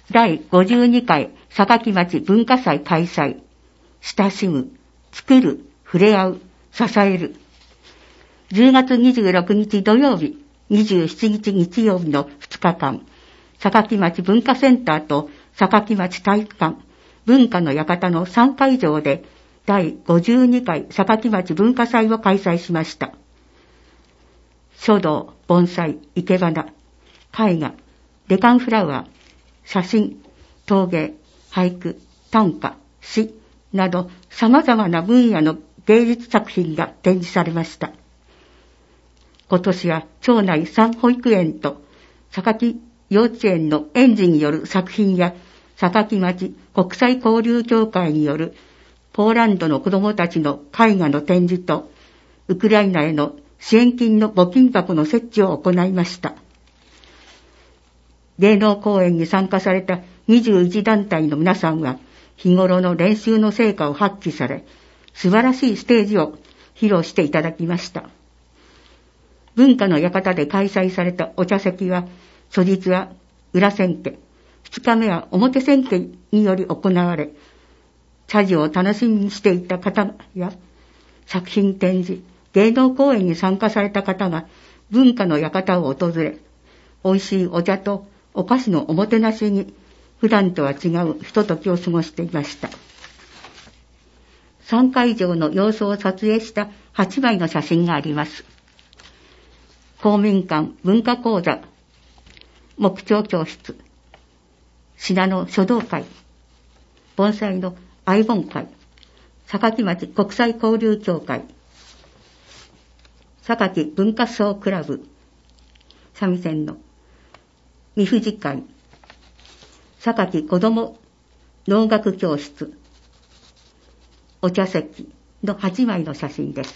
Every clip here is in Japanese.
第52回榊町文化祭開催。親しむ、作る、触れ合う、支える。10月26日土曜日、27日日曜日の2日間、榊町文化センターと榊町体育館、文化の館の3会場で第52回榊町文化祭を開催しました。書道、盆栽、生け花、絵画、デカンフラワー、写真、陶芸、俳句、短歌、詩など様々な分野の芸術作品が展示されました。今年は町内3保育園と榊幼稚園の園児による作品や榊町国際交流協会によるポーランドの子どもたちの絵画の展示とウクライナへの支援金の募金箱の設置を行いました。芸能公演に参加された21団体の皆さんは日頃の練習の成果を発揮され、素晴らしいステージを披露していただきました。文化の館で開催されたお茶席は、初日は裏千家、2日目は表千家により行われ、茶事を楽しみにしていた方や、作品展示、芸能公演に参加された方が文化の館を訪れ、美味しいお茶とお菓子のおもてなしに普段とは違うひとときを過ごしていました。3会場の様子を撮影した8枚の写真があります。公民館文化講座、木彫教室、信濃書道会、盆栽の愛盆会、榊町国際交流協会、榊文化総クラブ、三味線の三藤会、榊子ども能楽教室、お茶席の8枚の写真です。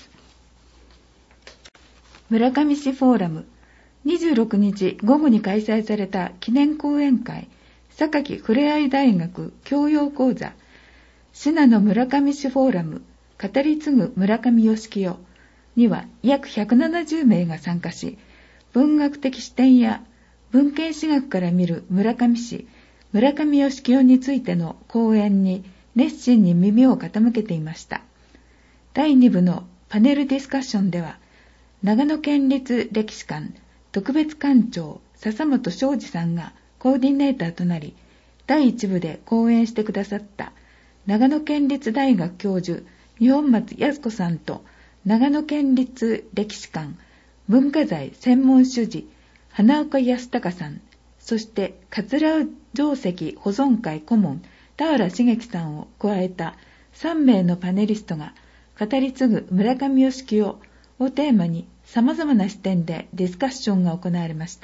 村上市フォーラム、26日午後に開催された記念講演会、榊ふれあい大学教養講座、信濃村上市フォーラム、語り継ぐ村上義清には約170名が参加し、文学的視点や文献史学から見る村上市、村上義清についての講演に熱心に耳を傾けていました。第2部のパネルディスカッションでは、長野県立歴史館特別館長笹本昌司さんがコーディネーターとなり、第1部で講演してくださった長野県立大学教授二本松靖子さんと長野県立歴史館文化財専門主事花岡康隆さん、そして桂定石保存会顧問田原茂樹さんを加えた3名のパネリストが語り継ぐ村上義清をテーマに様々な視点でディスカッションが行われました。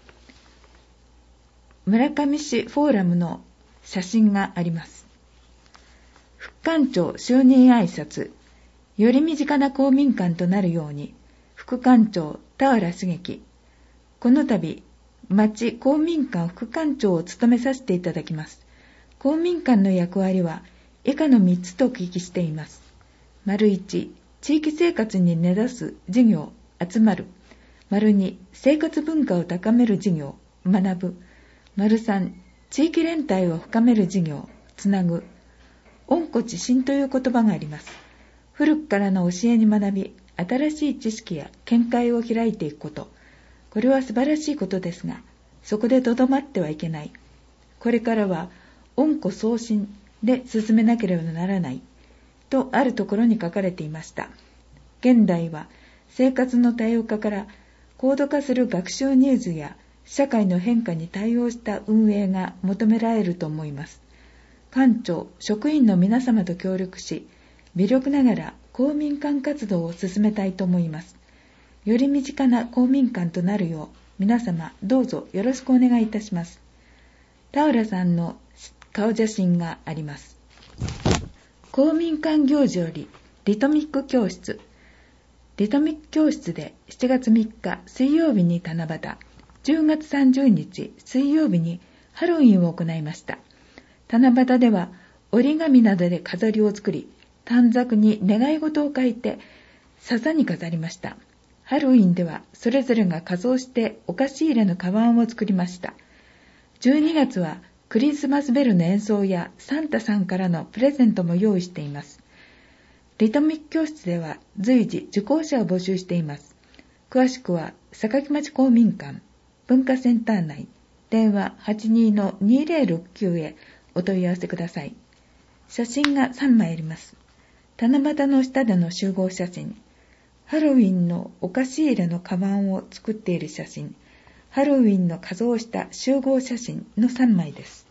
村上市フォーラムの写真があります。副館長就任挨拶、より身近な公民館となるように、副館長田原茂樹、この度、町公民館副館長を務めさせていただきます。公民館の役割は以下の3つとお聞きしています。1、地域生活に根ざす事業、集まる。2、生活文化を高める事業、学ぶ。3、地域連帯を深める事業、つなぐ。温故知新という言葉があります。古くからの教えに学び、新しい知識や見解を開いていくこと。これは素晴らしいことですが、そこでとどまってはいけない。これからは温故送信で進めなければならない。とあるところに書かれていました。現代は生活の多様化から高度化する学習ニーズや社会の変化に対応した運営が求められると思います。館長、職員の皆様と協力し、微力ながら公民館活動を進めたいと思います。より身近な公民館となるよう、皆様どうぞよろしくお願いいたします。田浦さんの顔写真があります。公民館行事よりリトミック教室。リトミック教室で7月3日水曜日に七夕、10月30日水曜日にハロウィンを行いました。七夕では折り紙などで飾りを作り、短冊に願い事を書いて笹に飾りました。ハロウィンではそれぞれが仮装してお菓子入れのカバンを作りました。12月はクリスマスベルの演奏やサンタさんからのプレゼントも用意しています。リトミック教室では随時受講者を募集しています。詳しくは坂町公民館文化センター内電話 82-2069 へお問い合わせください。写真が3枚あります。七夕の下での集合写真、ハロウィンのお菓子入れのカバンを作っている写真、ハロウィンの仮装をした集合写真の3枚です。